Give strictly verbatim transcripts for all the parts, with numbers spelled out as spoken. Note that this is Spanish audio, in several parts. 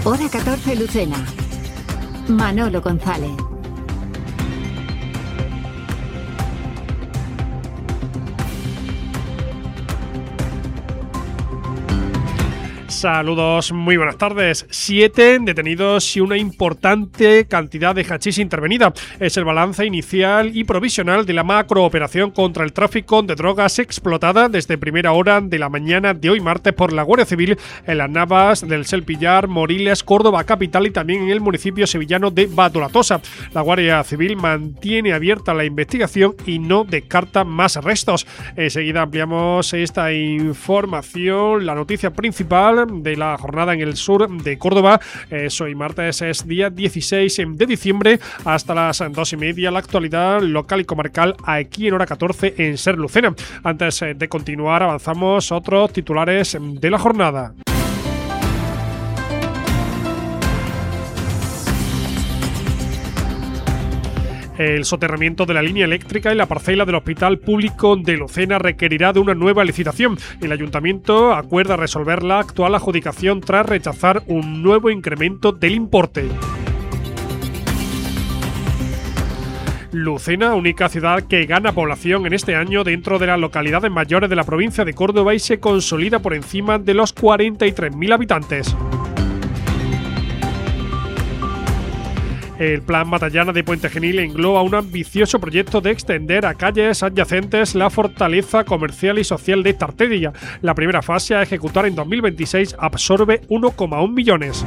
Hora catorce Lucena. Manolo González. Saludos, muy buenas tardes. Siete detenidos y una importante cantidad de hachís intervenida. Es el balance inicial y provisional de la macrooperación contra el tráfico de drogas explotada desde primera hora de la mañana de hoy martes por la Guardia Civil en las Navas del Selpillar, Moriles, Córdoba capital y también en el municipio sevillano de Badolatosa. La Guardia Civil mantiene abierta la investigación y no descarta más arrestos. Enseguida ampliamos esta información. La noticia principal de la jornada en el sur de Córdoba. Es hoy martes, es día dieciséis de diciembre, hasta las dos y media. La actualidad local y comarcal aquí en Hora catorce en Ser Lucena. Antes de continuar, avanzamos otros titulares de la jornada. El soterramiento de la línea eléctrica y la parcela del Hospital Público de Lucena requerirá de una nueva licitación. El Ayuntamiento acuerda resolver la actual adjudicación tras rechazar un nuevo incremento del importe. Lucena, única ciudad que gana población en este año dentro de las localidades mayores de la provincia de Córdoba y se consolida por encima de los cuarenta y tres mil habitantes. El Plan Matallana de Puente Genil engloba un ambicioso proyecto de extender a calles adyacentes la fortaleza comercial y social de esta arteria. La primera fase a ejecutar en dos mil veintiséis absorbe uno coma uno millones.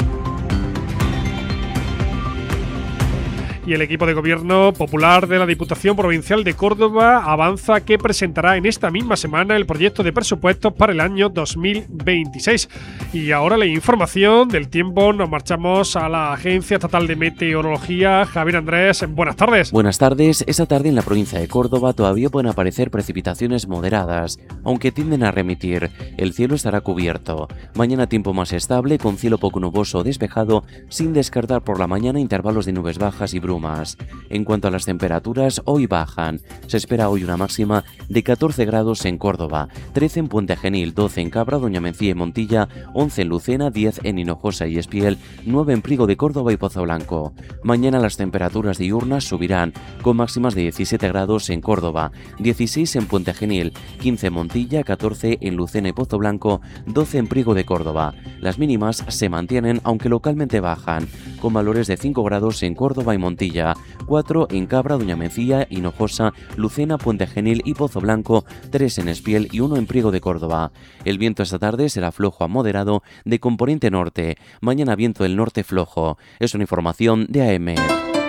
Y el equipo de gobierno popular de la Diputación Provincial de Córdoba avanza que presentará en esta misma semana el proyecto de presupuestos para el año dos mil veintiséis. Y ahora la información del tiempo, nos marchamos a la Agencia Estatal de Meteorología. Javier Andrés, buenas tardes. Buenas tardes. Esta tarde en la provincia de Córdoba todavía pueden aparecer precipitaciones moderadas, aunque tienden a remitir. El cielo estará cubierto. Mañana tiempo más estable, con cielo poco nuboso o despejado, sin descartar por la mañana intervalos de nubes bajas y brumas. En cuanto a las temperaturas, hoy bajan. Se espera hoy una máxima de catorce grados en Córdoba, trece en Puente Genil, doce en Cabra, Doña Mencía y Montilla, once en Lucena, diez en Hinojosa y Espiel, nueve en Priego de Córdoba y Pozo Blanco. Mañana las temperaturas diurnas subirán, con máximas de diecisiete grados en Córdoba, dieciséis en Puente Genil, quince en Montilla, catorce en Lucena y Pozo Blanco, doce en Priego de Córdoba. Las mínimas se mantienen, aunque localmente bajan, con valores de cinco grados en Córdoba y Montilla, cuatro en Cabra, Doña Mencía, Hinojosa, Lucena, Puente Genil y Pozo Blanco, tres en Espiel y uno en Priego de Córdoba. El viento esta tarde será flojo a moderado de componente norte. Mañana viento del norte flojo. Es una información de A M.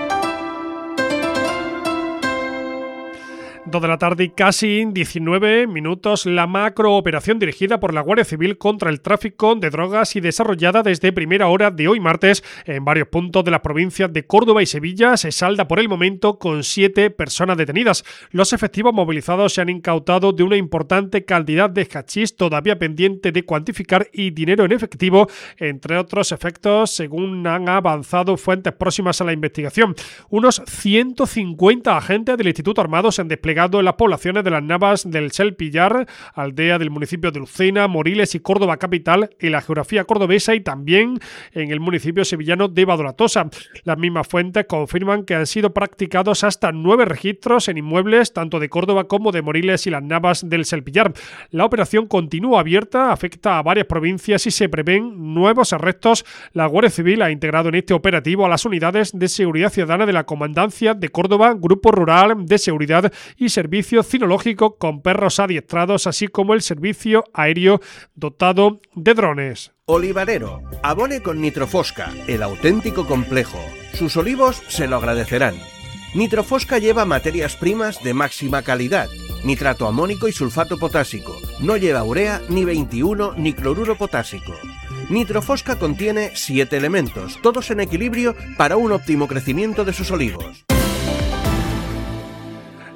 dos de la tarde y casi diecinueve minutos, la macrooperación dirigida por la Guardia Civil contra el tráfico de drogas y desarrollada desde primera hora de hoy martes en varios puntos de las provincias de Córdoba y Sevilla se salda por el momento con siete personas detenidas. Los efectivos movilizados se han incautado de una importante cantidad de hachís todavía pendiente de cuantificar y dinero en efectivo, entre otros efectos, según han avanzado fuentes próximas a la investigación. Unos ciento cincuenta agentes del Instituto Armado se han desplegado en las poblaciones de las Navas del Selpillar, aldea del municipio de Lucena, Moriles y Córdoba capital, en la geografía cordobesa y también en el municipio sevillano de Badolatosa. Las mismas fuentes confirman que han sido practicados hasta nueve registros en inmuebles tanto de Córdoba como de Moriles y las Navas del Selpillar. La operación continúa abierta, afecta a varias provincias y se prevén nuevos arrestos. La Guardia Civil ha integrado en este operativo a las unidades de seguridad ciudadana de la Comandancia de Córdoba, Grupo Rural de Seguridad y Servicio Cinológico con perros adiestrados, así como el servicio aéreo dotado de drones. Olivarero, abone con Nitrofosca, el auténtico complejo. Sus olivos se lo agradecerán. Nitrofosca lleva materias primas de máxima calidad, nitrato amónico y sulfato potásico. No lleva urea, ni veintiuno, ni cloruro potásico. Nitrofosca contiene siete elementos, todos en equilibrio para un óptimo crecimiento de sus olivos.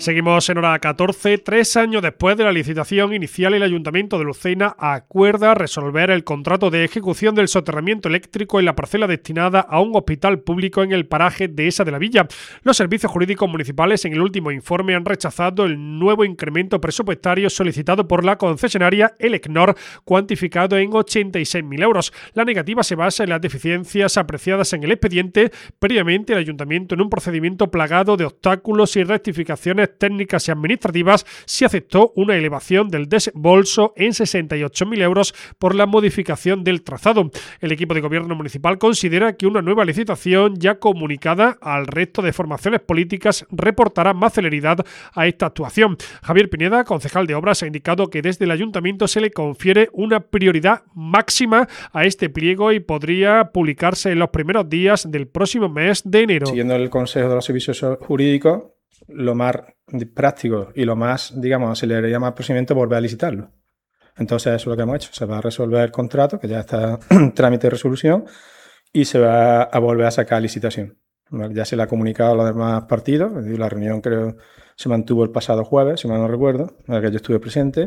Seguimos en hora catorce. Tres años después de la licitación inicial, el Ayuntamiento de Lucena acuerda resolver el contrato de ejecución del soterramiento eléctrico en la parcela destinada a un hospital público en el paraje Dehesa de la Villa. Los servicios jurídicos municipales en el último informe han rechazado el nuevo incremento presupuestario solicitado por la concesionaria Elecnor, cuantificado en ochenta y seis mil euros. La negativa se basa en las deficiencias apreciadas en el expediente. Previamente, el Ayuntamiento, en un procedimiento plagado de obstáculos y rectificaciones técnicas y administrativas, se aceptó una elevación del desembolso en sesenta y ocho mil euros por la modificación del trazado. El equipo de gobierno municipal considera que una nueva licitación ya comunicada al resto de formaciones políticas reportará más celeridad a esta actuación. Javier Pineda, concejal de Obras, ha indicado que desde el Ayuntamiento se le confiere una prioridad máxima a este pliego y podría publicarse en los primeros días del próximo mes de enero. Siguiendo el consejo de los servicios jurídicos, lo más práctico y lo más, digamos, aceleraría más el procedimiento volver a licitarlo. Entonces eso es lo que hemos hecho. Se va a resolver el contrato, que ya está en trámite de resolución, y se va a volver a sacar licitación. Ya se le ha comunicado a los demás partidos. La reunión creo se mantuvo el pasado jueves, si mal no recuerdo, en la que yo estuve presente,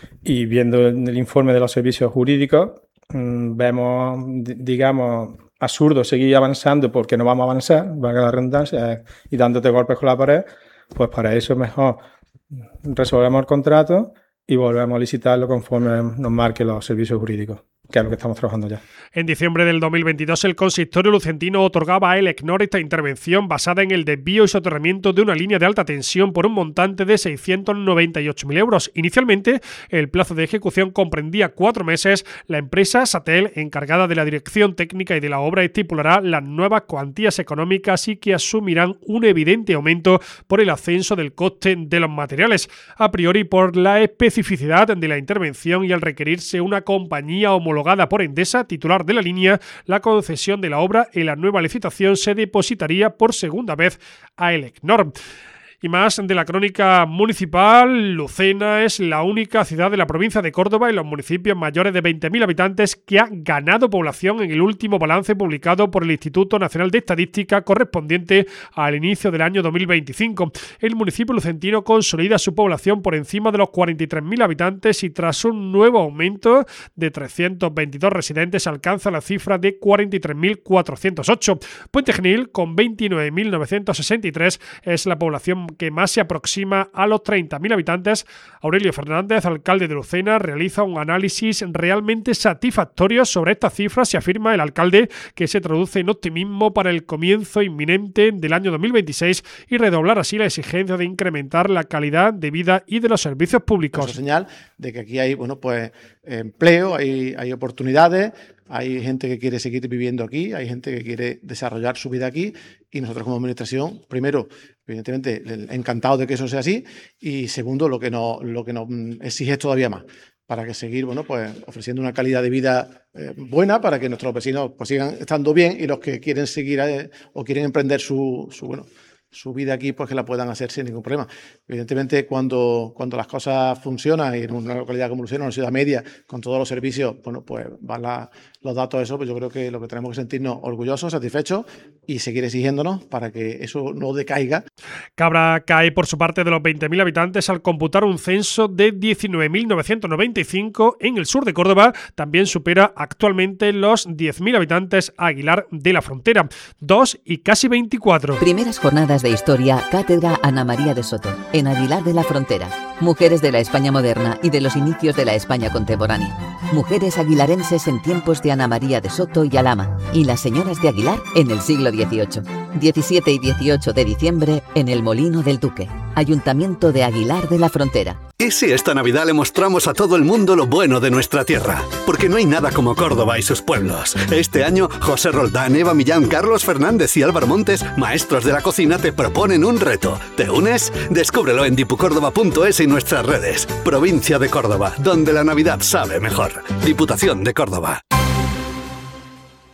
y viendo el informe de los servicios jurídicos, mmm, vemos, digamos, absurdo seguir avanzando porque no vamos a avanzar, valga la redundancia, y dándote golpes con la pared. Pues para eso es mejor resolvemos el contrato y volvemos a licitarlo conforme nos marquen los servicios jurídicos, que es lo que estamos trabajando ya. En diciembre del dos mil veintidós, el consistorio lucentino otorgaba a Elecnor esta intervención basada en el desvío y soterramiento de una línea de alta tensión por un montante de seiscientos noventa y ocho mil euros. Inicialmente, el plazo de ejecución comprendía cuatro meses. La empresa Satel, encargada de la dirección técnica y de la obra, estipulará las nuevas cuantías económicas y que asumirán un evidente aumento por el ascenso del coste de los materiales. A priori, por la especificidad de la intervención y al requerirse una compañía homologada por Endesa, titular de la línea, la concesión de la obra en la nueva licitación se depositaría por segunda vez a Elecnor. Y más de la crónica municipal. Lucena es la única ciudad de la provincia de Córdoba y los municipios mayores de veinte mil habitantes que ha ganado población en el último balance publicado por el Instituto Nacional de Estadística correspondiente al inicio del año dos mil veinticinco. El municipio lucentino consolida su población por encima de los cuarenta y tres mil habitantes y tras un nuevo aumento de trescientos veintidós residentes alcanza la cifra de cuarenta y tres mil cuatrocientos ocho. Puente Genil, con veintinueve mil novecientos sesenta y tres, es la población que más se aproxima a los treinta mil habitantes. Aurelio Fernández, alcalde de Lucena, realiza un análisis realmente satisfactorio sobre estas cifras y afirma el alcalde que se traduce en optimismo para el comienzo inminente del año dos mil veintiséis y redoblar así la exigencia de incrementar la calidad de vida y de los servicios públicos. Eso es señal de que aquí hay, bueno, pues empleo, hay, hay oportunidades. Hay gente que quiere seguir viviendo aquí, hay gente que quiere desarrollar su vida aquí y nosotros como administración, primero, evidentemente, encantados de que eso sea así y segundo, lo que nos, lo que nos exige es todavía más para que seguir, bueno, pues ofreciendo una calidad de vida eh, buena para que nuestros vecinos pues sigan estando bien y los que quieren seguir eh, o quieren emprender su, su bueno, su vida aquí, pues que la puedan hacer sin ningún problema. Evidentemente, cuando, cuando las cosas funcionan y en una localidad como Lucena, una ciudad media, con todos los servicios, bueno, pues van la, los datos de eso, pues yo creo que lo que tenemos que sentirnos orgullosos, satisfechos y seguir exigiéndonos para que eso no decaiga. Cabra cae por su parte de los veinte mil habitantes al computar un censo de diecinueve mil novecientos noventa y cinco en el sur de Córdoba. También supera actualmente los diez mil habitantes Aguilar de la Frontera, dos y casi veinticuatro. Primeras jornadas de historia, Cátedra Ana María de Soto, en Aguilar de la Frontera. Mujeres de la España moderna y de los inicios de la España contemporánea. Mujeres aguilarenses en tiempos de Ana María de Soto y Alhama. Y las señoras de Aguilar en el siglo dieciocho. diecisiete y dieciocho de diciembre en el Molino del Duque. Ayuntamiento de Aguilar de la Frontera. ¿Y si esta Navidad le mostramos a todo el mundo lo bueno de nuestra tierra? Porque no hay nada como Córdoba y sus pueblos. Este año, José Roldán, Eva Millán, Carlos Fernández y Álvaro Montes, maestros de la cocina, te proponen un reto. ¿Te unes? Descúbrelo en dipucórdoba punto es y nuestras redes. Provincia de Córdoba, donde la Navidad sabe mejor. Diputación de Córdoba.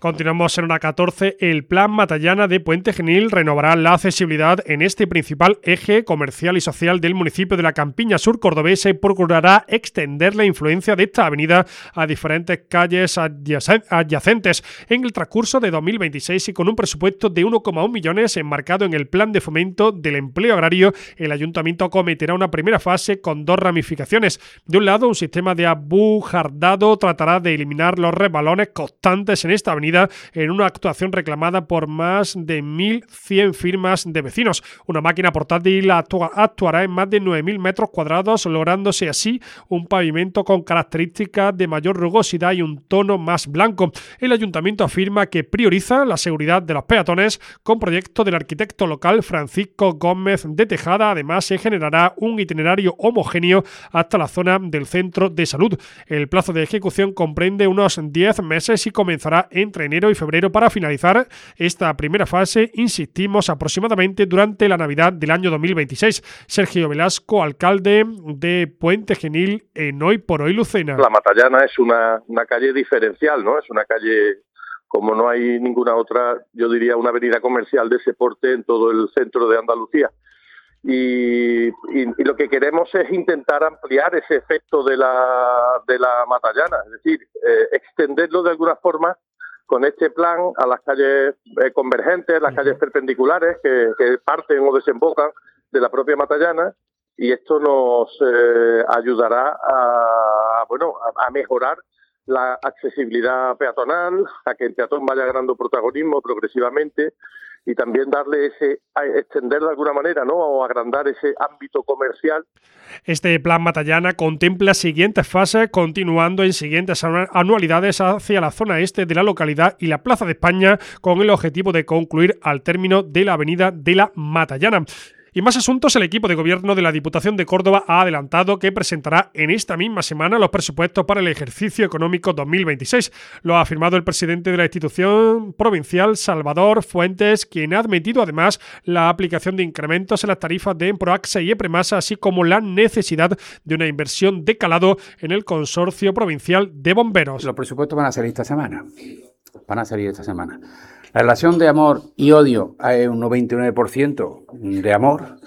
Continuamos en hora catorce. El Plan Matallana de Puente Genil renovará la accesibilidad en este principal eje comercial y social del municipio de la Campiña Sur cordobesa y procurará extender la influencia de esta avenida a diferentes calles adyacentes en el transcurso de dos mil veintiséis y con un presupuesto de uno coma uno millones enmarcado en el Plan de Fomento del Empleo Agrario. El ayuntamiento acometerá una primera fase con dos ramificaciones. De un lado, un sistema de abujardado tratará de eliminar los resbalones constantes en esta avenida en una actuación reclamada por más de mil cien firmas de vecinos. Una máquina portátil actua- actuará en más de nueve mil metros cuadrados, lográndose así un pavimento con características de mayor rugosidad y un tono más blanco. El ayuntamiento afirma que prioriza la seguridad de los peatones con proyecto del arquitecto local Francisco Gómez de Tejada. Además, se generará un itinerario homogéneo hasta la zona del centro de salud. El plazo de ejecución comprende unos diez meses y comenzará entre enero y febrero para finalizar esta primera fase, insistimos, aproximadamente durante la Navidad del año dos mil veintiséis. Sergio Velasco, alcalde de Puente Genil, en Hoy por Hoy Lucena. La Matallana es una, una calle diferencial, ¿no? Es una calle como no hay ninguna otra, yo diría una avenida comercial de ese porte en todo el centro de Andalucía. Y, y, y lo que queremos es intentar ampliar ese efecto de la, de la Matallana, es decir, eh, extenderlo de alguna forma con este plan a las calles eh, convergentes, las calles perpendiculares que, que parten o desembocan de la propia Matallana, y esto nos eh, ayudará a, bueno, a, a mejorar la accesibilidad peatonal, a que el peatón vaya ganando protagonismo progresivamente y también darle ese, a extender de alguna manera, ¿no?, o agrandar ese ámbito comercial. Este plan Matallana contempla siguientes fases, continuando en siguientes anualidades hacia la zona este de la localidad y la Plaza de España, con el objetivo de concluir al término de la avenida de la Matallana. Y más asuntos, el equipo de gobierno de la Diputación de Córdoba ha adelantado que presentará en esta misma semana los presupuestos para el ejercicio económico dos mil veintiséis. Lo ha afirmado el presidente de la institución provincial, Salvador Fuentes, quien ha admitido además la aplicación de incrementos en las tarifas de Emproaxa y Epremasa, así como la necesidad de una inversión de calado en el Consorcio Provincial de Bomberos. Los presupuestos van a salir esta semana. Van a salir esta semana. La relación de amor y odio es un noventa y nueve por ciento de amor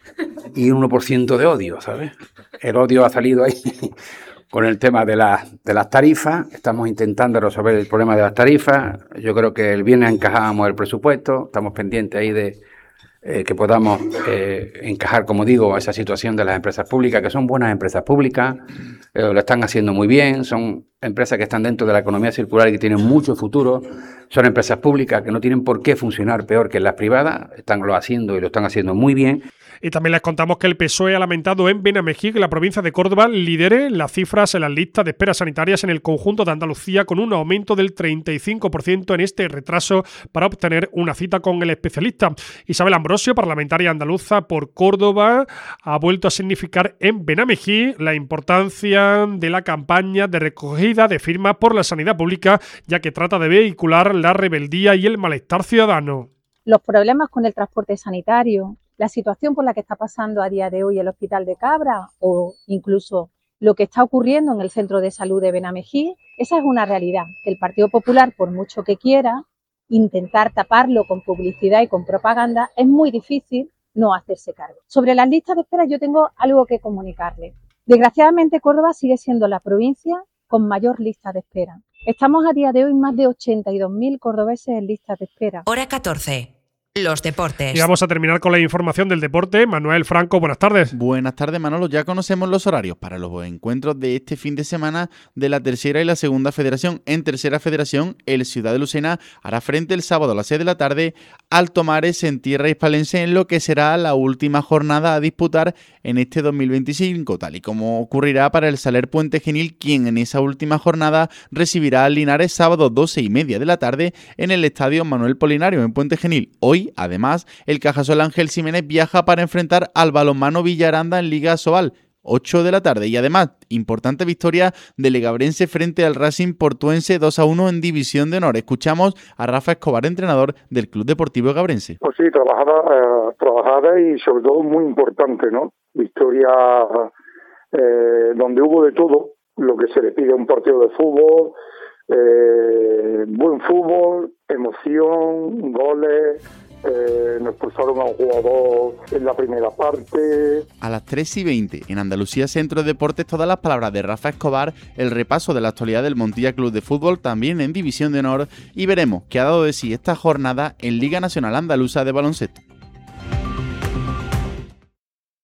y un uno por ciento de odio, ¿sabes? El odio ha salido ahí con el tema de, la, de las tarifas. Estamos intentando resolver el problema de las tarifas. Yo creo que el viernes encajábamos el presupuesto. Estamos pendientes ahí de eh, que podamos eh, encajar, como digo, esa situación de las empresas públicas, que son buenas empresas públicas, eh, lo están haciendo muy bien, son empresas que están dentro de la economía circular y que tienen mucho futuro. Son empresas públicas que no tienen por qué funcionar peor que las privadas, están lo haciendo y lo están haciendo muy bien. Y también les contamos que el P S O E ha lamentado en Benamejí que la provincia de Córdoba lidere las cifras en las listas de esperas sanitarias en el conjunto de Andalucía, con un aumento del treinta y cinco por ciento en este retraso para obtener una cita con el especialista. Isabel Ambrosio, parlamentaria andaluza por Córdoba, ha vuelto a significar en Benamejí la importancia de la campaña de recogida de firmas por la sanidad pública, ya que trata de vehicular la rebeldía y el malestar ciudadano. Los problemas con el transporte sanitario, la situación por la que está pasando a día de hoy el Hospital de Cabra o incluso lo que está ocurriendo en el Centro de Salud de Benamejí, esa es una realidad que el Partido Popular, por mucho que quiera intentar taparlo con publicidad y con propaganda, es muy difícil no hacerse cargo. Sobre las listas de espera yo tengo algo que comunicarles. Desgraciadamente Córdoba sigue siendo la provincia con mayor lista de espera. Estamos a día de hoy más de ochenta y dos mil cordobeses en listas de espera. Hora catorce. Los deportes. Y vamos a terminar con la información del deporte. Manuel Franco, buenas tardes. Buenas tardes, Manolo. Ya conocemos los horarios para los encuentros de este fin de semana de la tercera y la segunda federación. En tercera federación, el Ciudad de Lucena hará frente el sábado a las seis de la tarde al Tomares en tierra hispalense, en lo que será la última jornada a disputar en este dos mil veinticinco, tal y como ocurrirá para el Saler Puente Genil, quien en esa última jornada recibirá al Linares sábado doce y media de la tarde en el Estadio Manuel Polinario en Puente Genil. Hoy, además, el Cajasol Ángel Ximénez viaja para enfrentar al Balonmano Villaranda en Liga Asobal, ocho de la tarde. Y además, importante victoria del Legabrense frente al Racing Portuense dos a uno en División de Honor. Escuchamos a Rafa Escobar, entrenador del Club Deportivo Legabrense. Pues sí, trabajada, eh, trabajada y sobre todo muy importante, ¿no? Victoria eh, donde hubo de todo, lo que se le pide a un partido de fútbol, Eh, buen fútbol, emoción, goles. Eh, nos expulsaron a un jugador en la primera parte. A las tres y veinte, en Andalucía Centro de Deportes, todas las palabras de Rafa Escobar, el repaso de la actualidad del Montilla Club de Fútbol, también en División de Honor, y veremos qué ha dado de sí esta jornada en Liga Nacional Andaluza de Baloncesto.